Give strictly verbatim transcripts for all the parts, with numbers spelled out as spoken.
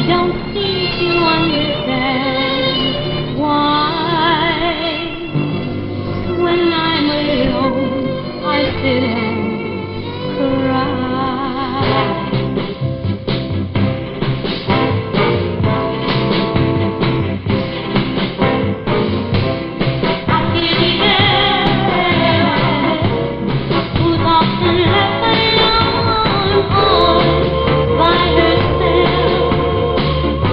don't seem to understand why. When I'm alone, I sit and cry. I pity her, who's often left alone by herself.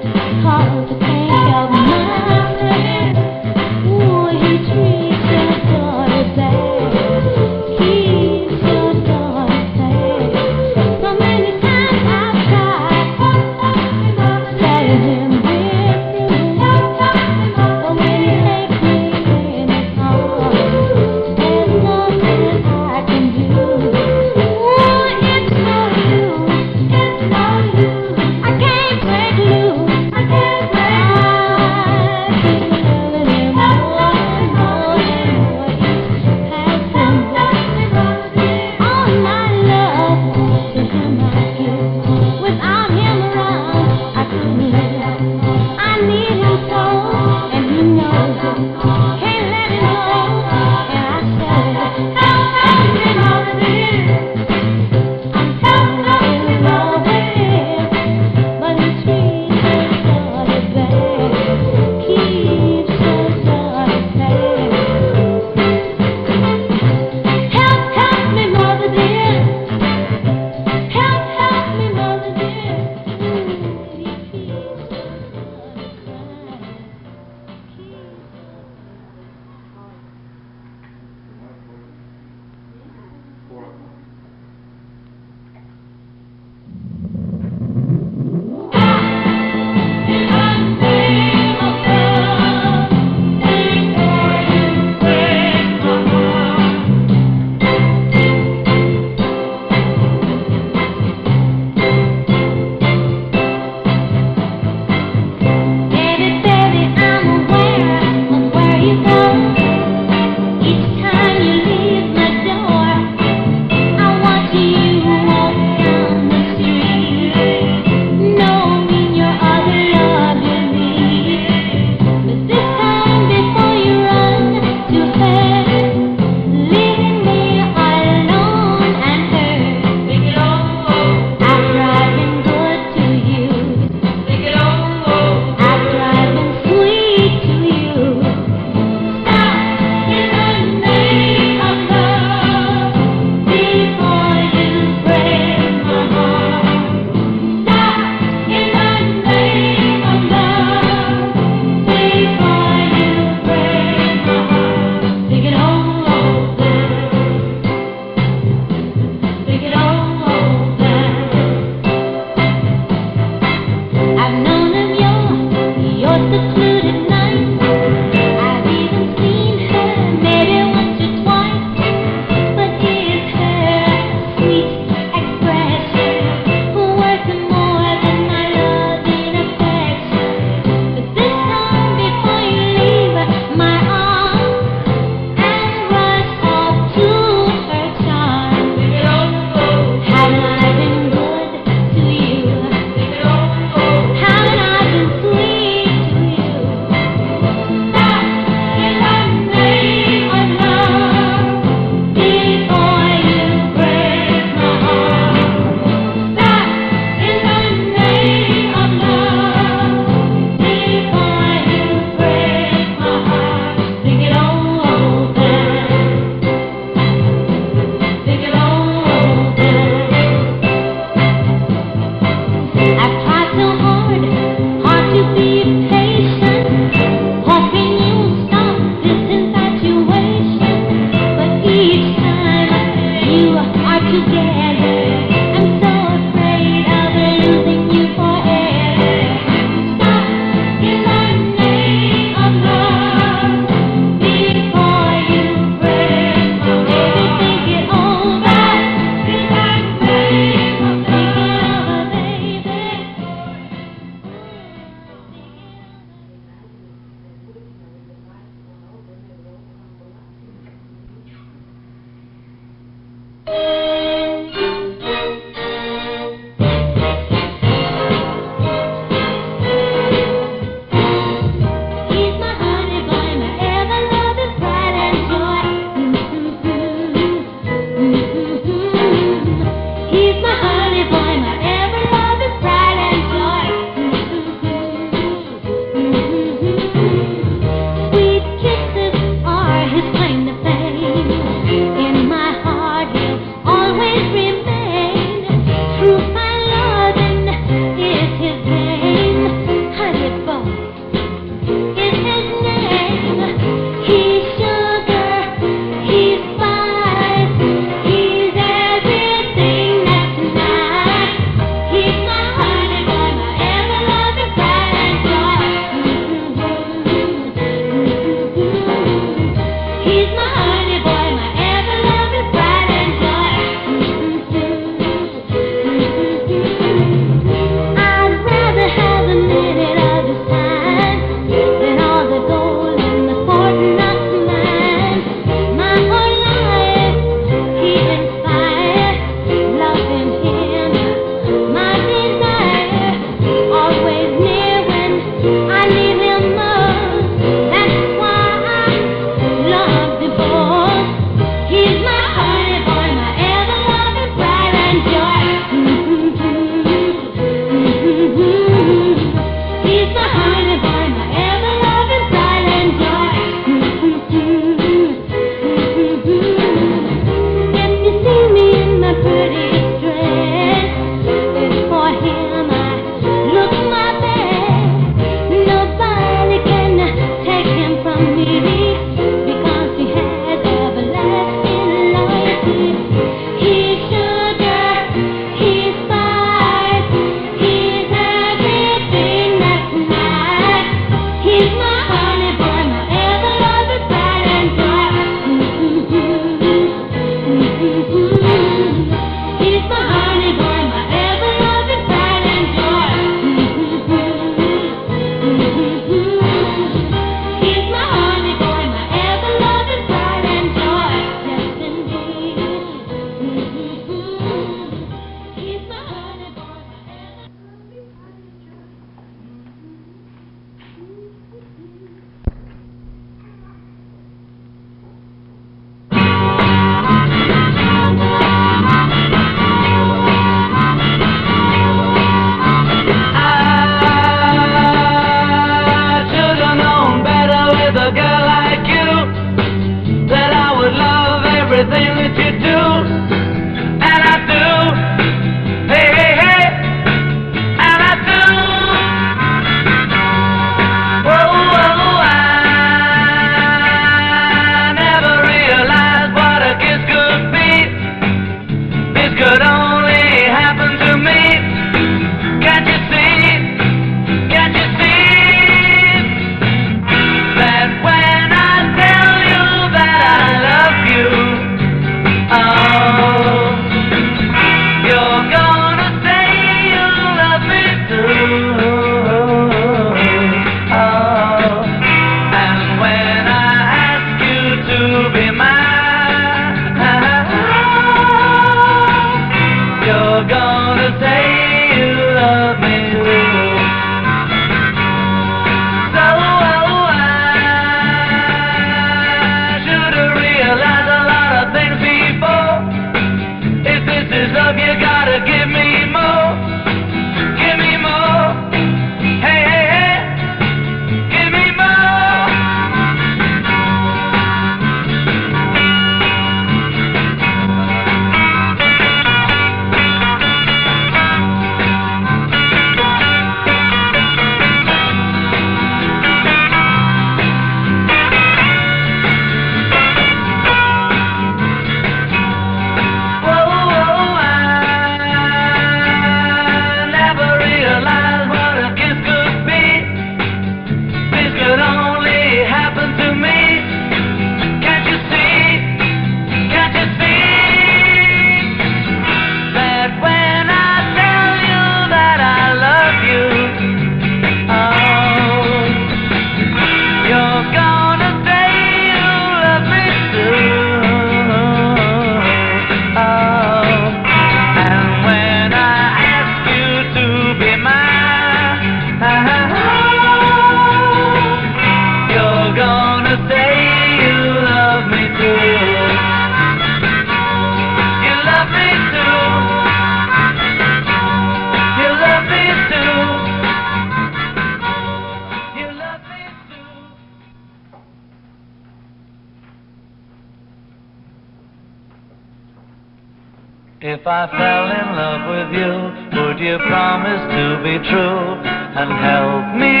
If I fell in love with you, would you promise to be true and help me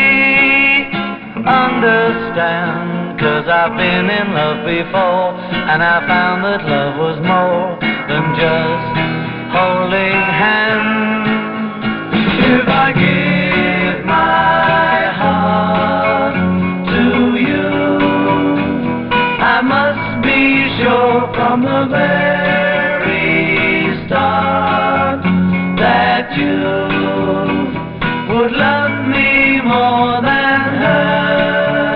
understand? 'Cause I've been in love before, and I found that love was more than just holding hands. If I give my heart to you, I must be sure from the very start that you would love me more than her.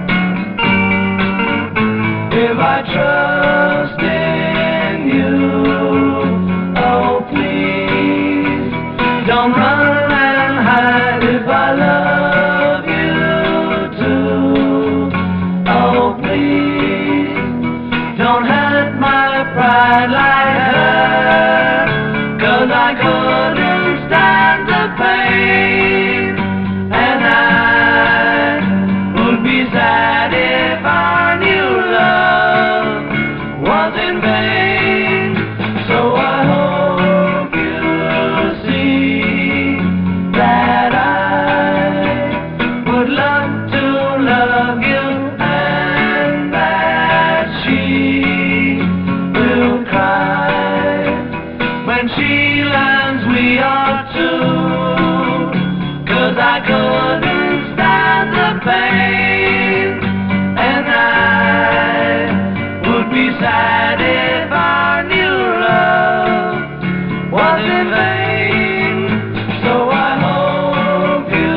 If I trust in you, oh please, don't run and hide if I love you too. Oh please, don't hurt my pride like her, 'cause I couldn't stand the pain, and I would be sad if our new love was in vain. So I hope you see that I would love to love you, and that she will cry when she learns we are two. 'Cause I couldn't stand the pain, and I would be sad if our new love was in vain. So I hope you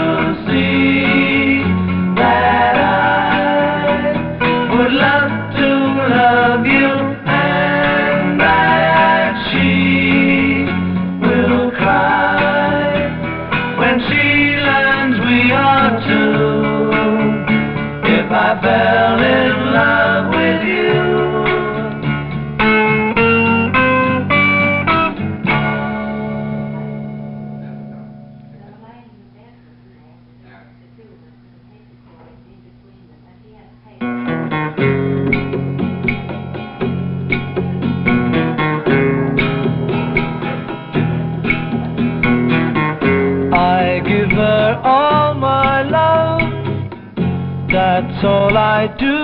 see that I would love to love you, and that she will cry when she learns we are two. If I fell in love with you. I give her all my love, that's all I do.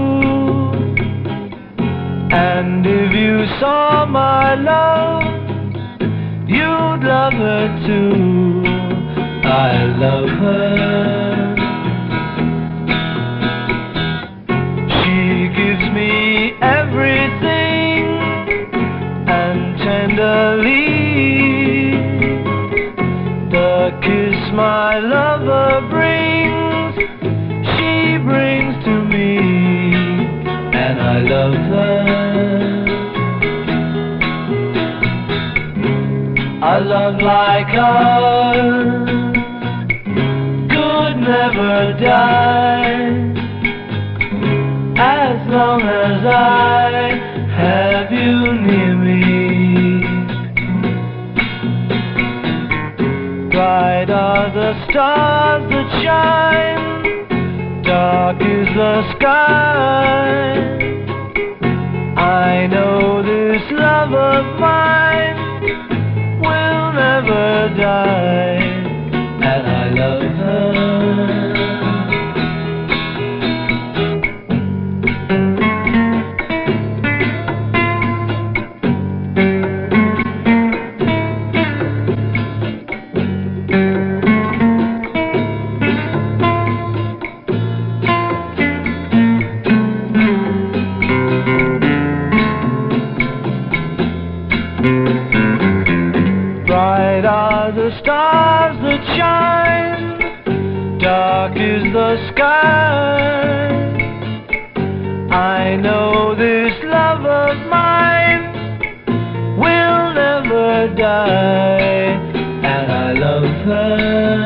And if you saw my love, you'd love her too. I love her. She gives me everything, and tenderly the kiss my lover brings, she brings to me, and I love her. A love like ours could never die, as long as I have you near me. Bright are the stars that shine, dark is the sky. I know this love of mine will never die, and I love her. Bright are the stars that shine, dark is the sky. I know this love of mine will never die, and I love her.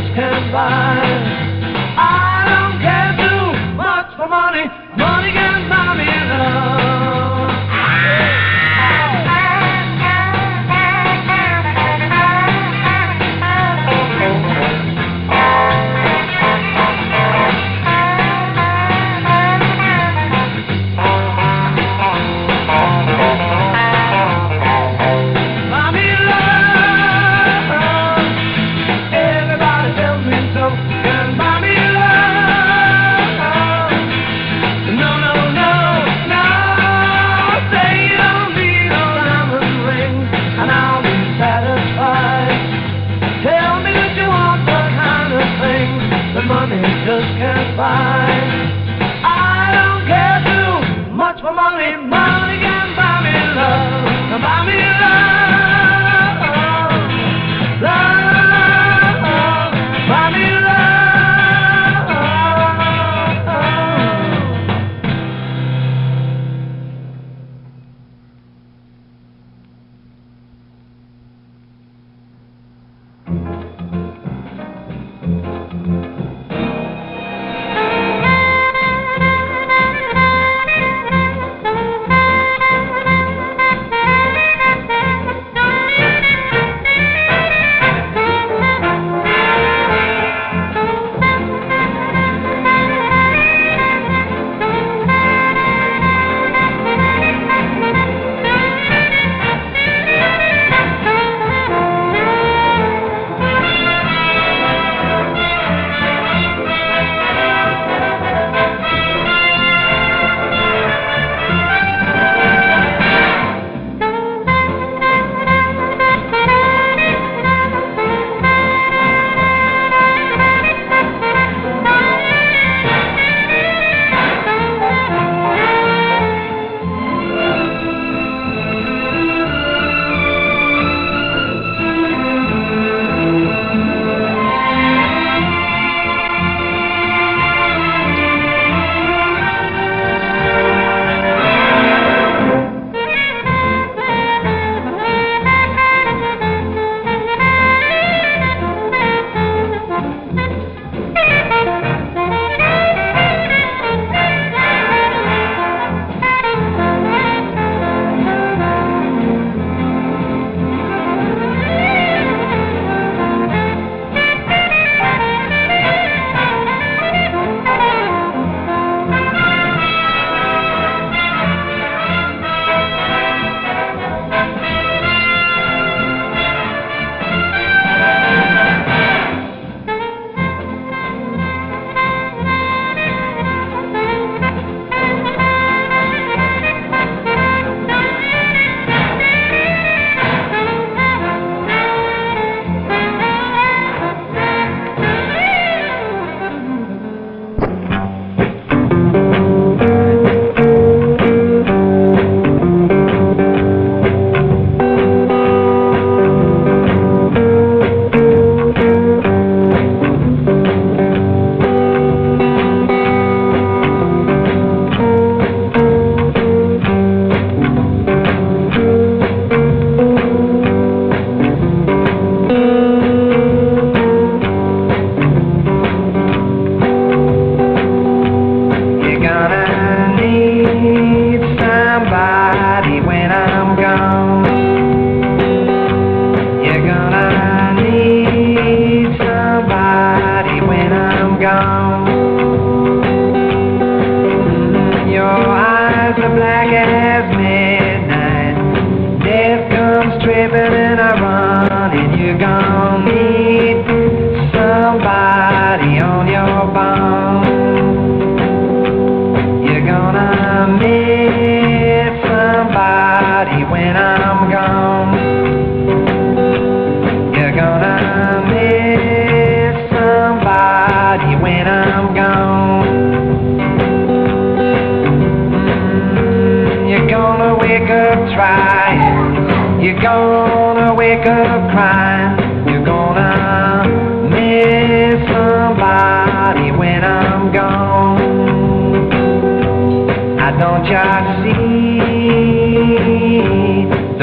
just can't buy. I don't care too much for money. Money can buy me love. Just can't buy. I don't care too much for money. Money can buy me love. Buy me love, love. Buy me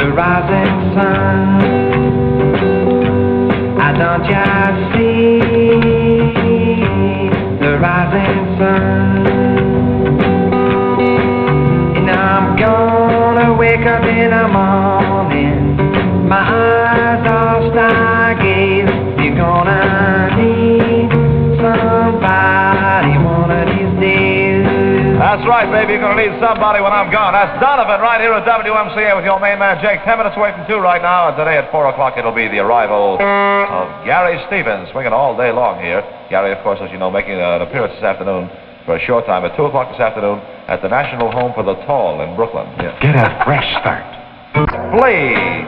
Don't you see rising sun. And I'm gonna wake up in the morning, my eyes are stargaze. You're gonna need somebody one of these days. That's right, baby. You're going to need somebody when I'm gone. That's Donovan right here at W M C A with your main man, Jake. Ten minutes away from two right now. And today at four o'clock, it'll be the arrival of Gary Stevens, swinging all day long here. Gary, of course, as you know, making an appearance this afternoon for a short time at two o'clock this afternoon at the National Home for the Tall in Brooklyn. Yeah. Get a fresh start. Flea.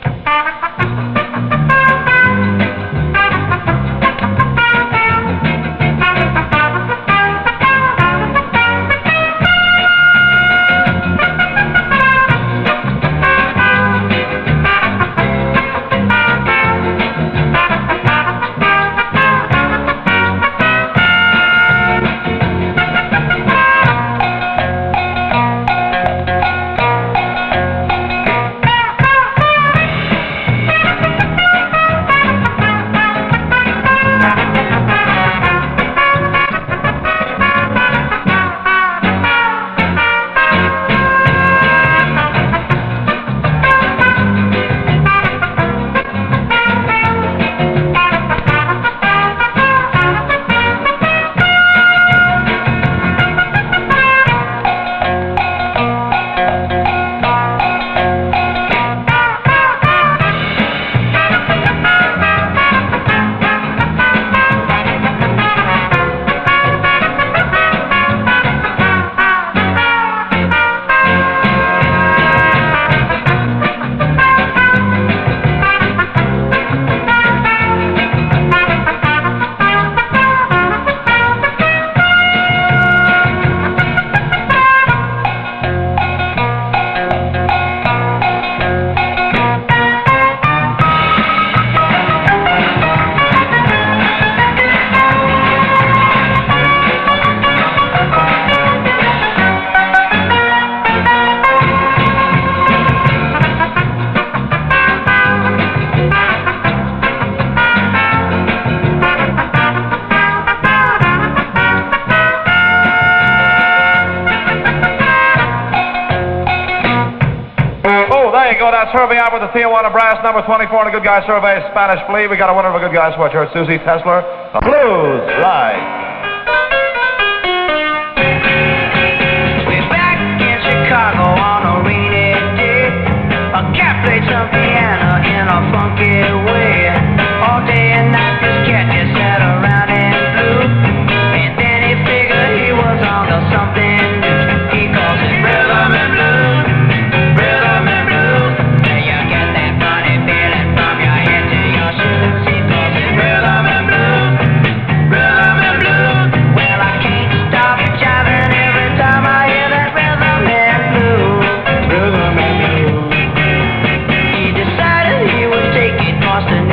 That's Herbie out with the Tijuana Brass, number twenty-four in the Good Guy Survey, Spanish Flea. We got a winner of a Good Guy sweatshirt, Susie Tesler, the Blues Ride. We're back in Chicago on a rainy day. A cat played some piano in a funky way. All day and night this cat just sat around and blew. And then he figured he was on to something new. He calls it rhythm and blues. Rhythm and blues. And you get that funny feeling from your head to your shoes. He calls it rhythm and blues. Rhythm and blues. Well, I can't stop jiving every time I hear that rhythm and blues. Rhythm and blues. He decided he would take it, 'cause the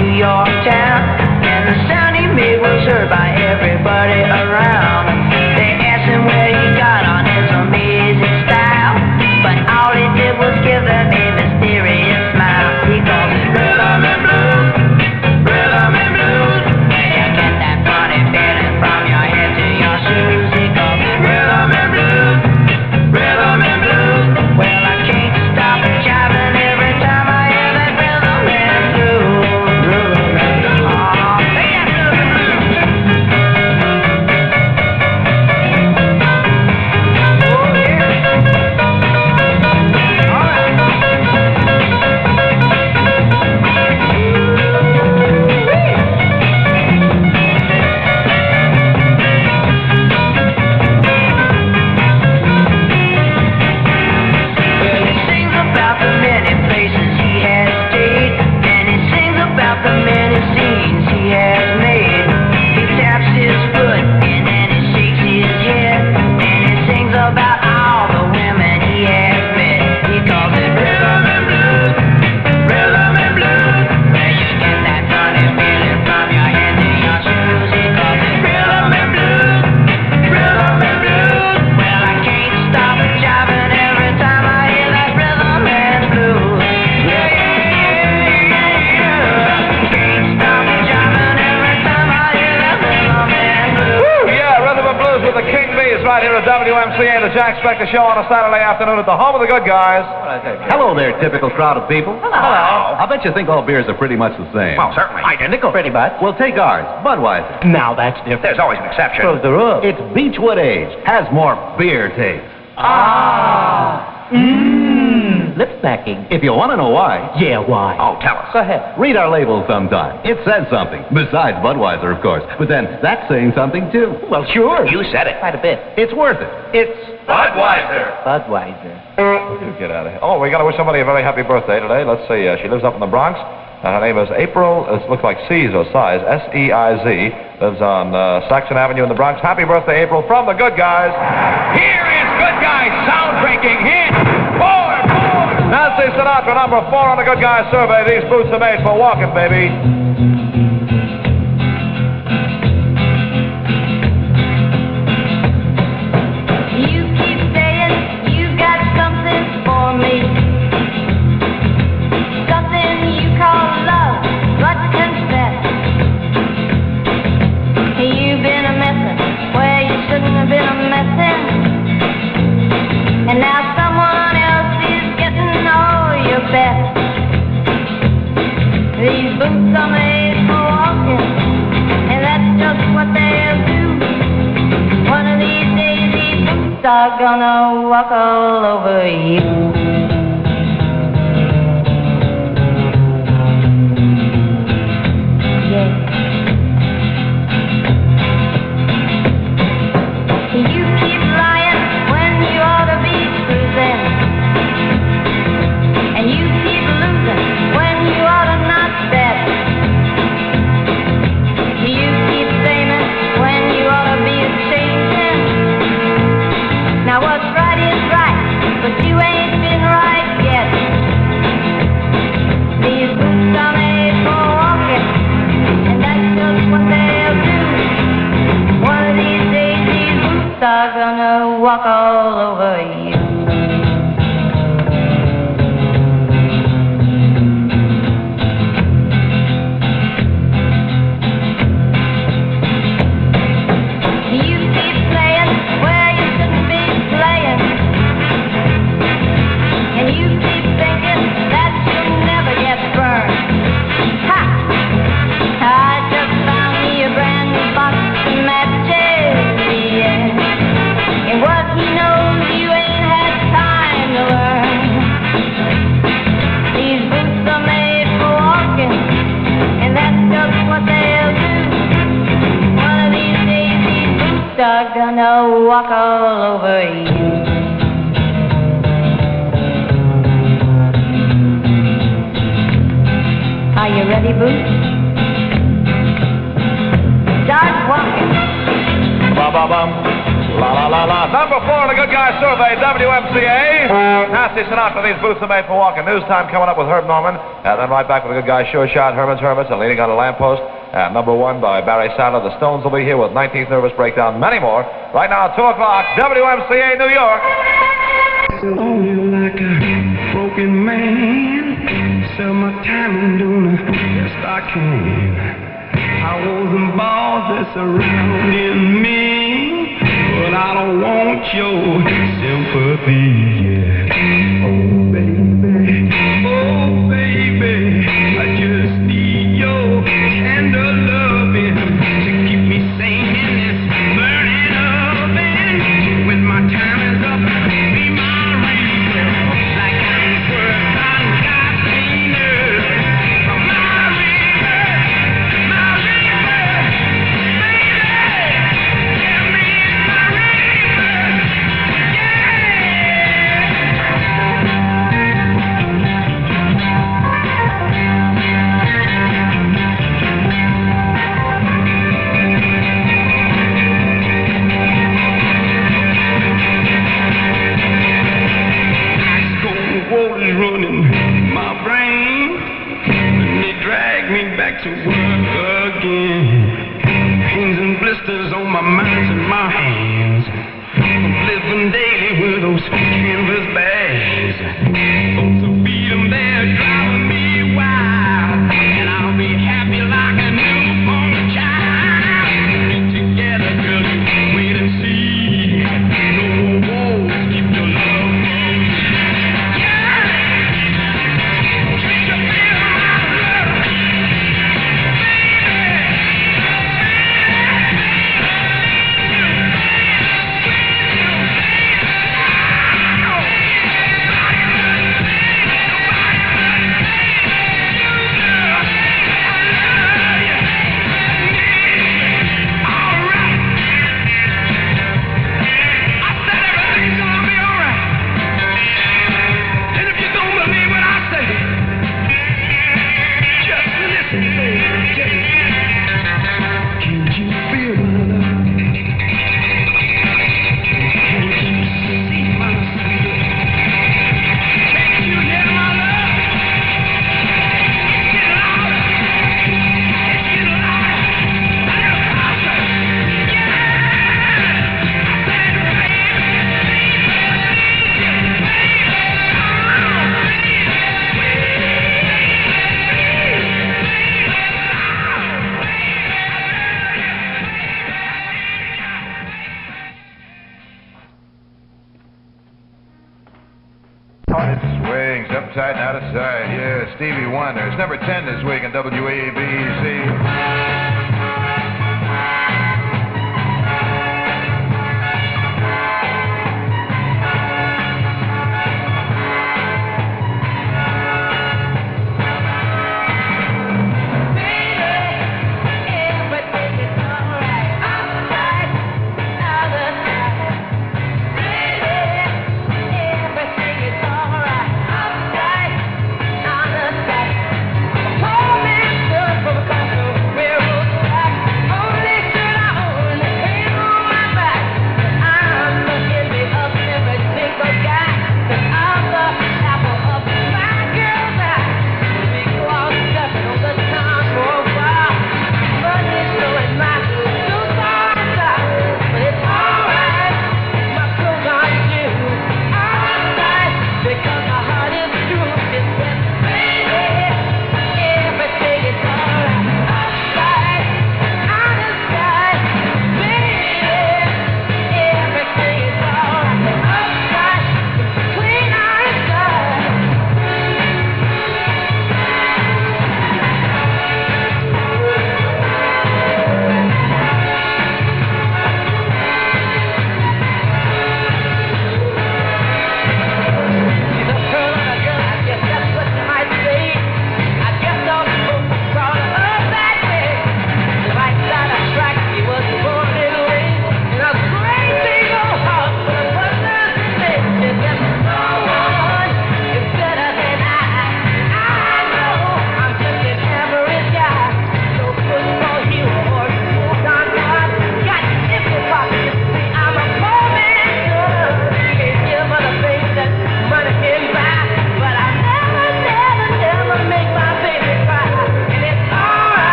to W M C A, the Jack Spector Show on a Saturday afternoon at the home of the good guys. Hello there, typical crowd of people. Hello. I bet you think all beers are pretty much the same. Well, certainly. Identical. Pretty much. Well, take ours, Budweiser. Now that's different. There's always an exception. Close the room. It's Beechwood Age. Has more beer taste. Ah. Mmm. Lip smacking. If you want to know why, Yeah, why? oh, tell us. Go ahead. Read our label sometime. It says something, besides Budweiser, of course. But then that's saying something, too. Well, sure. You said it. Quite a bit. It's worth it. It's Budweiser. Budweiser. You get out of here. Oh, we got to wish somebody a very happy birthday today. Let's see. Uh, she lives up in the Bronx. Uh, her name is April. It looks like C's or size. S E I Z. Lives on uh, Saxon Avenue in the Bronx. Happy birthday, April, from the good guys. Here is Good Guys sound-breaking hit. Forward, forward. Nancy Sinatra, number four on the good guys survey. These boots are made for walking, baby. You keep saying you got something for me, something you call love, but confess you've been a messin' where you shouldn't have been a messin', and now someone else is getting all your best. These boots are made for walking, and that's just what they'll do. One of these days these boots are gonna walk all over you. Yeah. You keep lying when you ought to be cruising, and you keep losing when you ought to not bet. You keep saying when you ought to be changing. Now what's right is right, but you ain't been right yet. These boots are made for walking, and that's just what they'll do. One of these days these boots are gonna walk all over you. You keep playing where you shouldn't be playing, and you keep thinking that you'll never get burned. Ha! I just found me a brand new box of matches, yeah. And what he knows you ain't had time to learn. These boots are made for walking, and that's just what they'll do. One of these days these boots are gonna walk all over you. Are you ready, Boots? Start walking. Ba-ba-bum. La la la la. Number four on the good guys survey, W M C A. Nancy Sinatra, these boots are made for walking. News time coming up with Herb Norman. And then right back with the good guys sure shot, Herman's Hermits, and Leaning on a Lamppost. And number one by Barry Sadler. The Stones will be here with nineteenth Nervous Breakdown. Many more. Right now at two o'clock, W M C A New York. Lonely like a broken man, sell my time and doing the best I can. I want them balls that's surrounding me, but I don't want your sympathy. Yeah. Oh baby, oh baby, I just need your tender loving to keep me sane in this burning oven. When my time is up, be my like I'm worth on gasoline. My river, my river, baby, tell me it's my river, water's running my brain, and they drag me back to work again. Pains and blisters on my mind and my hands. I'm living daily with those canvas bags. Folks will feed them, they're driving me wild, and I'll be happy like a newborn child. Get together, girl, wait and see. uptight and out of sight. Yeah, Stevie Wonder. It's number ten this week on W A B C. Hold me still from across the railroad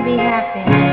be happy.